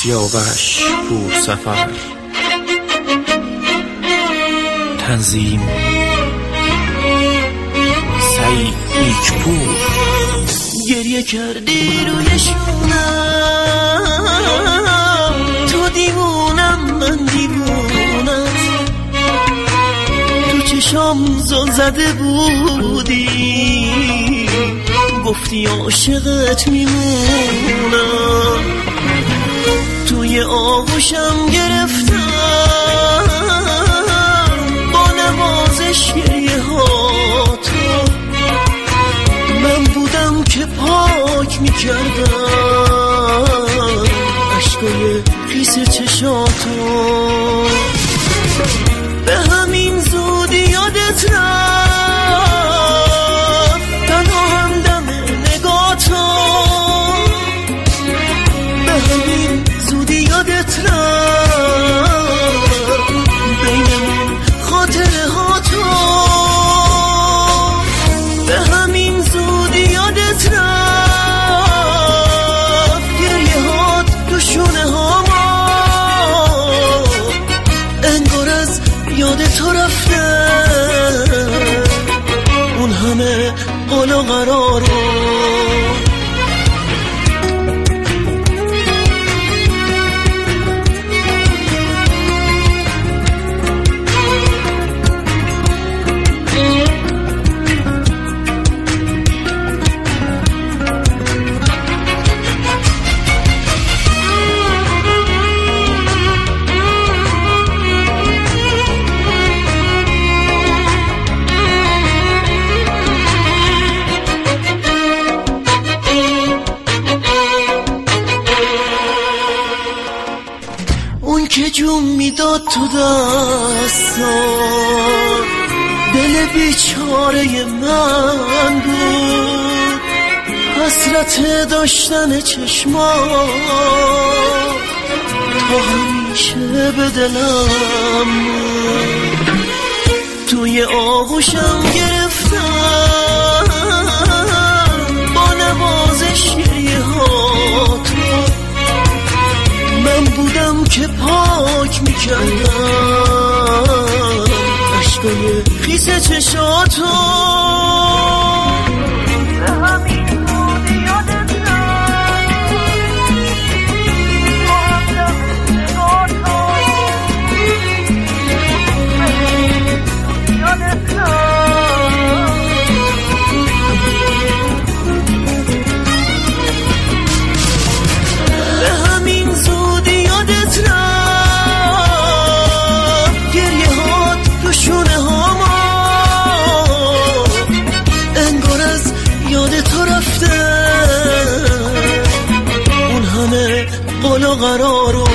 سیاوش پور سفر. تنظیم سعید نیکپور. گریه کردی روی شونم، تو دیوونم من دیوونم، تو چشام زل زده بودی، گفتی عاشقت میمونم، توی آغوشم گرفتم با نوازش گریه ها تو، من بودم که پاک میکردم عشقای خیس چشاتو، به همین زودی یادت رفت تنها همدم نگاتو، به همین زودی یادت رفت بینمون خاطره ها تو، به همین زودی یادت رفت گریه هات تو شونه ها ما، انگار از یاد تو رفته اون همه قول و قرار رو. اون که جون میداد تو دستان دل بیچاره من بود، حسرت داشتن چشمان تا همیشه به دلم بود، توی آغوشم گرفتم با نوازش گریه ها تو، من بودم که پاک میکردم عشقای خیس چشاتو، به همین زودی یادت رفت با همدم نگاتو، به همین زودی یادت قول و قرار